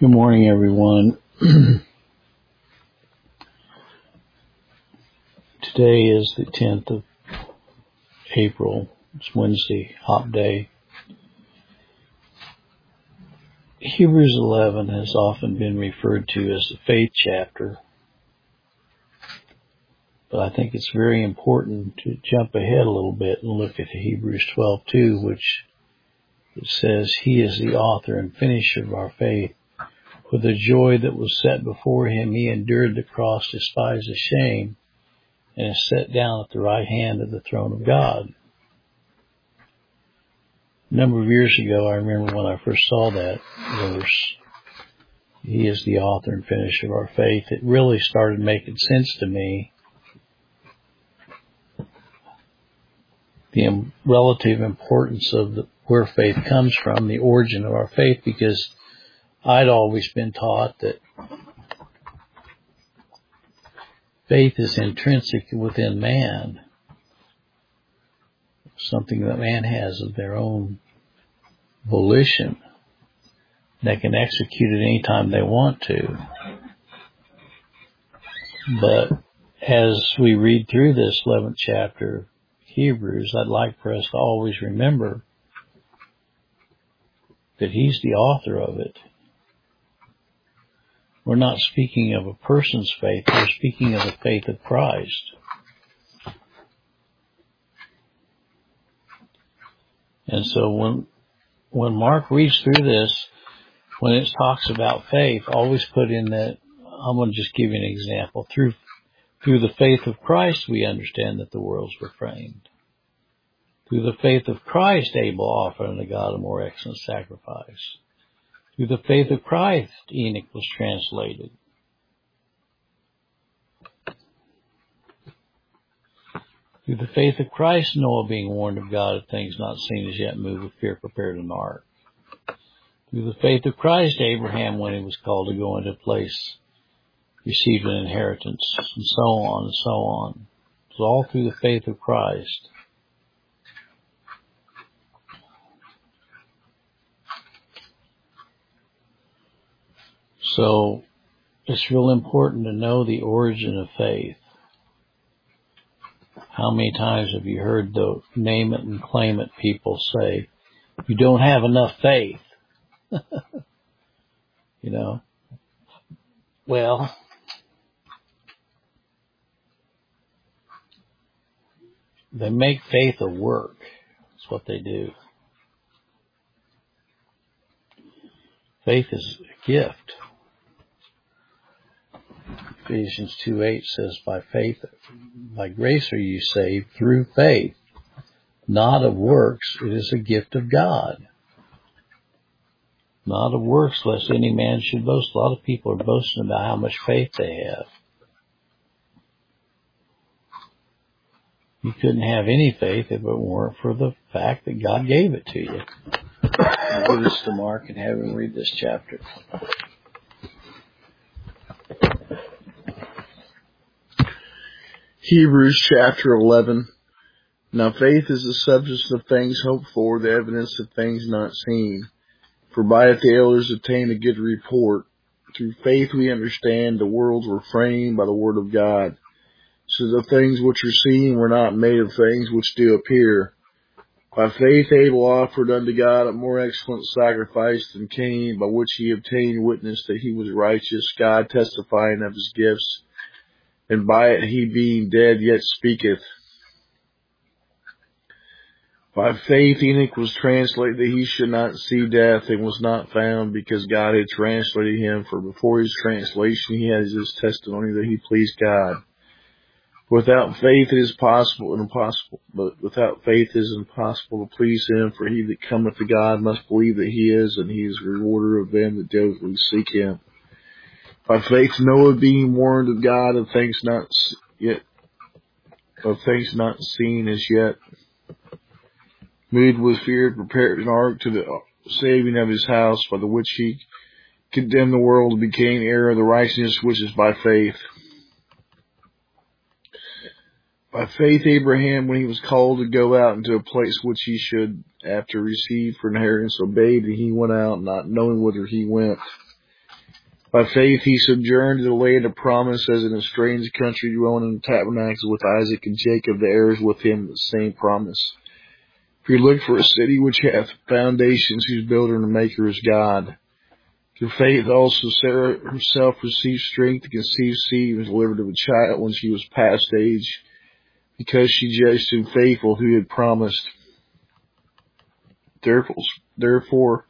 Good morning, everyone. Today is the 10th of April. It's Wednesday, hop day. Hebrews 11 has often been referred to as the faith chapter, but I think it's very important to jump ahead a little bit and look at Hebrews 12:2, which it says, "He is the author and finisher of our faith. For the joy that was set before him, he endured the cross, despised the shame, and is set down at the right hand of the throne of God." A number of years ago, I remember when I first saw that verse, "He is the author and finisher of our faith," it really started making sense to me. The relative importance of where faith comes from, the origin of our faith, because I'd always been taught that faith is intrinsic within man, something that man has of their own volition. They can execute it anytime they want to. But as we read through this 11th chapter of Hebrews, I'd like for us to always remember that he's the author of it. We're not speaking of a person's faith, we're speaking of the faith of Christ. And so when Mark reads through this, when it talks about faith, always put in that, I'm going to just give you an example. Through the faith of Christ, we understand that the worlds were framed. Through the faith of Christ, Abel offered unto God a more excellent sacrifice. Through the faith of Christ, Enoch was translated. Through the faith of Christ, Noah, being warned of God of things not seen as yet, moved with fear, prepared an ark. Through the faith of Christ, Abraham, when he was called to go into a place, received an inheritance, and so on and so on. It's all through the faith of Christ. So it's real important to know the origin of faith. How many times have you heard the name it and claim it people say, "You don't have enough faith"? You know? Well, they make faith a work. That's what they do. Faith is a gift. Ephesians 2:8 says, "By faith, by grace are you saved through faith, not of works. It is a gift of God. Not of works, lest any man should boast." A lot of people are boasting about how much faith they have. You couldn't have any faith if it weren't for the fact that God gave it to you. I'll give this to Mark and have him read this chapter. Hebrews chapter 11. Now faith is the substance of things hoped for, the evidence of things not seen. For by it the elders obtained a good report. Through faith we understand the worlds were framed by the word of God, so the things which are seen were not made of things which do appear. By faith Abel offered unto God a more excellent sacrifice than Cain, by which he obtained witness that he was righteous, God testifying of his gifts. And by it he being dead yet speaketh. By faith Enoch was translated that he should not see death, and was not found, because God had translated him. For before his translation he had his testimony that he pleased God. Without faith it is impossible to please him. For he that cometh to God must believe that he is, and he is a rewarder of them that diligently seek him. By faith Noah, being warned of God of things not seen as yet, moved with fear, prepared an ark to the saving of his house, by the which he condemned the world and became heir of the righteousness which is by faith. By faith Abraham, when he was called to go out into a place which he should after receive for inheritance, obeyed, and he went out, not knowing whither he went. By faith he sojourned in the land of promise, as in a strange country, dwelling in tabernacles with Isaac and Jacob, the heirs with him of the same promise. For he looked for a city which hath foundations, whose builder and maker is God. Through faith also Sarah herself received strength to conceive seed, and was delivered of a child when she was past age, because she judged him faithful who had promised. Therefore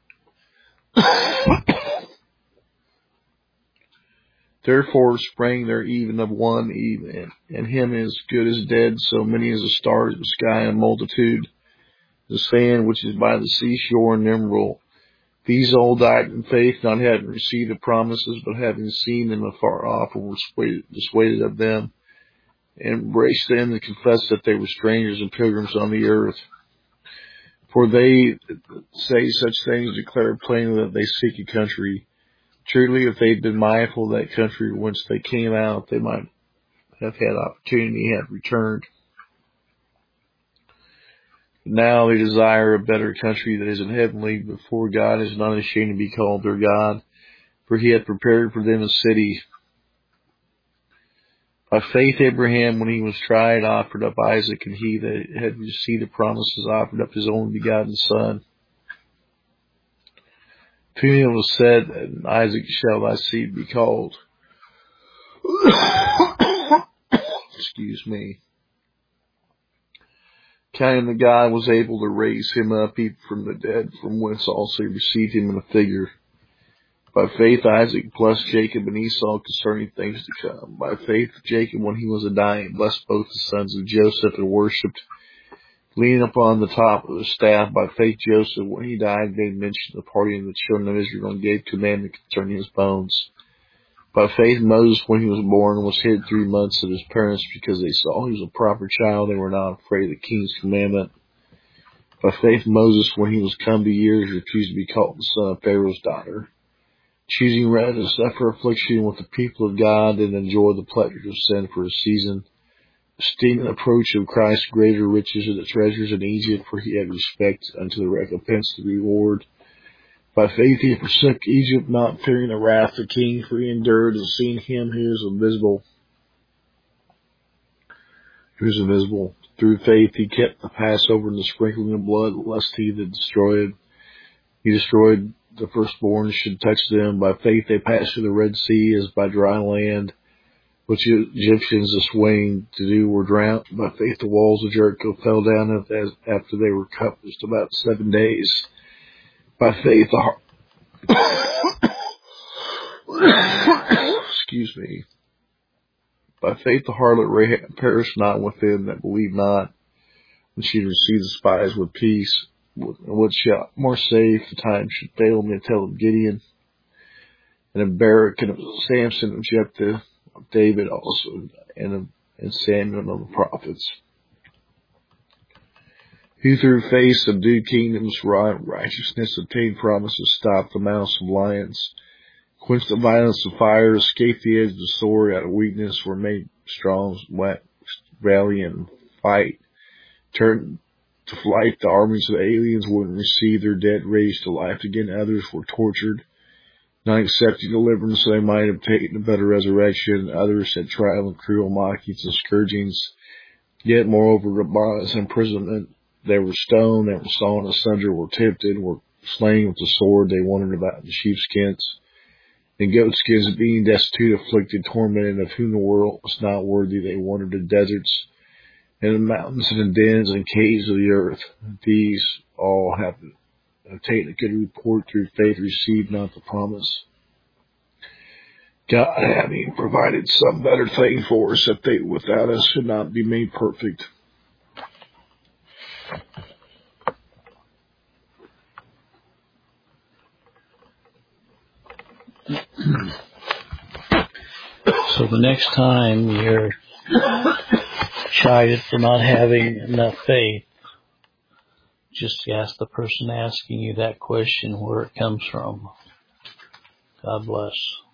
sprang there even of one Eve, and him as good as dead, so many as the stars of the sky, and multitude, the sand which is by the seashore, innumerable. These all died in faith, not having received the promises, but having seen them afar off, and were persuaded of them, and embraced them, and confessed that they were strangers and pilgrims on the earth. For they that say such things declare plainly that they seek a country. Truly, if they had been mindful of that country whence they came out, they might have had opportunity, had returned. Now they desire a better country that is in heavenly, before God is not ashamed to be called their God, for he hath prepared for them a city. By faith Abraham, when he was tried, offered up Isaac, and he that had received the promises offered up his only begotten son. To him it was said, and Isaac shall thy seed be called. Excuse me. Counting that God was able to raise him up even from the dead, from whence also he received him in a figure. By faith Isaac blessed Jacob and Esau concerning things to come. By faith Jacob, when he was a dying, blessed both the sons of Joseph, and worshipped, leaning upon the top of the staff. By faith Joseph, when he died, made mention of the party of the children of Israel, and gave commandment concerning his bones. By faith Moses, when he was born, was hid 3 months of his parents, because they saw he was a proper child, they were not afraid of the king's commandment. By faith Moses, when he was come to years, refused to be called the son of Pharaoh's daughter, choosing rather to suffer affliction with the people of God than enjoy the pleasures of sin for a season, esteeming the approach of Christ greater riches than the treasures in Egypt, for he had respect unto the recompense of the reward. By faith he forsook Egypt, not fearing the wrath of the king, for he endured, and seen him who is invisible. Through faith he kept the Passover and the sprinkling of blood, lest he destroyed the firstborn should touch them. By faith they passed through the Red Sea as by dry land, which the Egyptians dismaying to do were drowned. By faith the walls of Jericho fell down after they were compassed about 7 days. By faith By faith the harlot Rahab perished not with them that believed not, when she received the spies with peace. What shall more safe, the time should fail me to tell of Gideon, and of Barak, and of Samson, of Jephthah, of David also, and Samuel, and of the prophets, who through faith subdued kingdoms, wrought righteousness, obtained promises, stopped the mouths of lions, quenched the violence of fire, escaped the edge of the sword, out of weakness were made strong, valiant, and fight, turned to flight the armies of aliens, wouldn't receive their dead raised to life again. Others were tortured, not accepting deliverance, so they might obtain a better resurrection. Others had trial and cruel mockings and scourgings. Yet moreover, bonds and imprisonment. They were stoned, they were sawn asunder, were tempted, were slain with the sword. They wandered about in sheepskins and goatskins, being destitute, afflicted, tormented, of whom the world was not worthy. They wandered in deserts, and in mountains, and in dens, and caves of the earth. These all have obtained a good report. Through faith received not the promise, God having provided some better thing for us, that they without us should not be made perfect. So the next time you're chided for not having enough faith, just ask the person asking you that question where it comes from. God bless.